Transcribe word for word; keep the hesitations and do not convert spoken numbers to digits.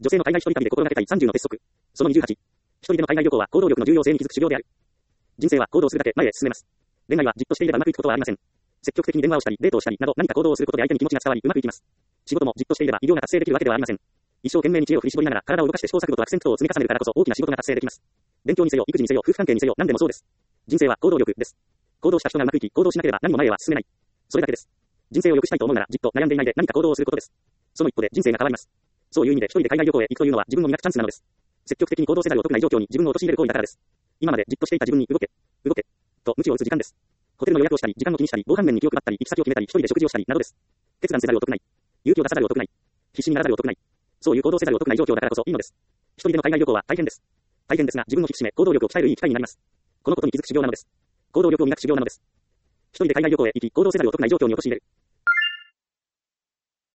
女性の海外一人旅で心がけたいさんじゅうの鉄則。そのにじゅうはち。一人での海外旅行は行動力の重要性に気づく修行である。人生は行動するだけ前へ進めます。恋愛はじっとしていればうまくいくことはありません。積極的に電話をしたり、デートをしたりなど何か行動をすることで相手に気持ちが伝わりうまくいきます。仕事もじっとしていれば偉業が達成できるわけではありません。一生懸命に知恵を振り絞りながら体を動かして試行錯誤とアクセントを積み重ねるからこそ大きな仕事が達成できます。勉強にせよ、育児にせよ、夫婦関係にせよ、何でもそうです。人生は行動力です。行動した人がうまくいき、行動しなければ何も前へは進めない。それだけです。人生を良くしたいと思うなら、じっと悩んでいないで何か行動をすることです。その一歩で人生が変わります。そういう意味で一人で海外旅行へ行くというのは自分を磨くチャンスなのです。積極的に行動せざるを得ない状況に自分を陥れる行為だからです。今までじっとしていた自分に動け、動け、と鞭を打つ時間です。ホテルの予約をしたり、時間を気にしたり、防犯面に気を配ったり、行き先を決めたり、一人で食事をしたりなどです。決断せざるを得ない。勇気を出さざるを得ない。必死にならざるを得ない。そういう行動せざるを得ない状況だからこそいいのです。一人での海外旅行は大変です。大変ですが、自分を引き締め、行動力を鍛えるいい機会になります。このことに気づく修行なのです。行動力を磨く修行なのです。一人で海外旅行へ行き、行動せざるを得ない状況に陥れる。